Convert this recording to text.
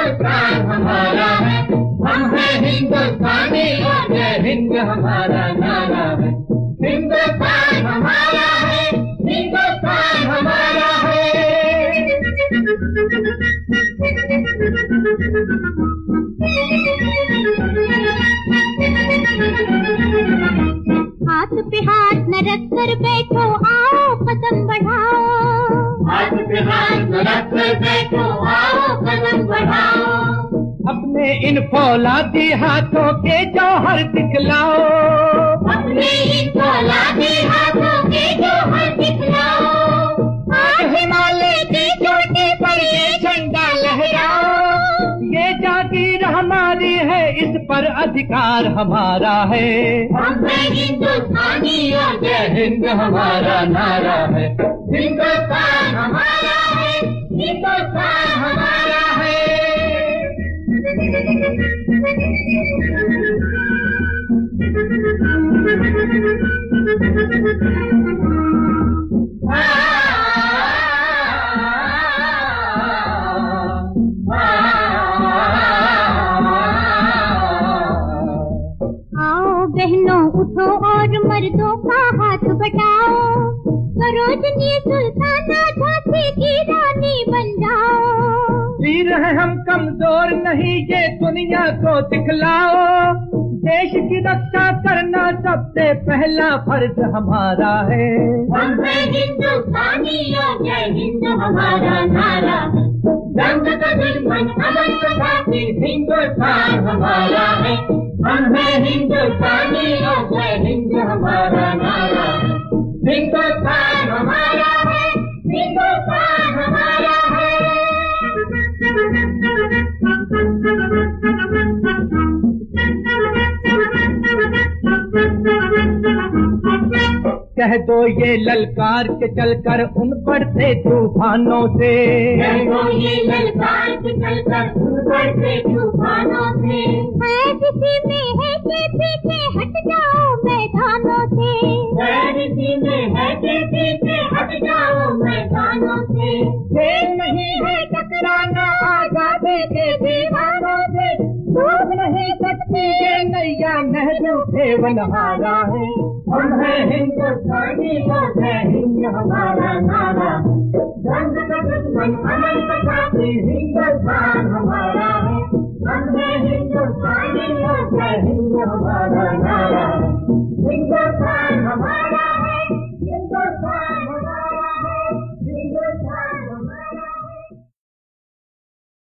हिंदुस्तान हमारा है, हम हैं हिंदुस्तानी और जय हिंद हमारा नारा है। हिंदुस्तान हमारा है, हिंदुस्तान हमारा है। हाथ पे हाथ न रख कर बैठो, आओ कदम बढ़ाओ। हाथ पे हाथ न रख कर बैठो, आओ कदम बढ़ाओ। अपने इन फौलादी हाथों के जौहर दिखलाओ, अपने इन फौलादी हाथों के जौहर दिखलाओ। आज हिमालय की चोटी पर ये झंडा लहराओ। ये जागीर हमारी है, इस पर अधिकार हमारा है। हम हैं हिंदुस्तानी और जय हिंद हमारा नारा है। हिंदुस्तान हमारा है, हिंदुस्तान हमारा है। आओ बहनों उठो और मर्दों का हाथ बटाओ, सरोजनी सुल्ताना झांसी की रानी बन जाओ। वीर है हम कमजोर नहीं, ये दुनिया को दिखलाओ। देश की रक्षा करना सबसे पहला फर्ज हमारा है। हम हैं हिंदुस्तानी और जय हिंद हमारा नारा है। जंग का दुश्मन अमन का साथी हिंदुस्तान हमारा है। हम हैं हिंदुस्तानी और जय हिंद हमारा नारा है। हिंदुस्तान हमारा है, हिंदुस्तान हमारा है। कह दो ये ललकार के चलकर उन बढ़ते तूफानों से, कह दो ये ललकार के चलकर उन बढ़ते तूफानों से। है किसी में है कि पीछे हट जाओ मैदानों से। है किसी में है कि पीछे हट जाओ मैदानों से। खेल नहीं है टकराना आजादी के दीवानों से। डूब नहीं सकती ये नैया नेहरू के बनहारा है। हम हैं हिंदुस्तानी और जय हिंद हमारा नारा है। जंग का दुश्मन अमन का साथी हिंदुस्तान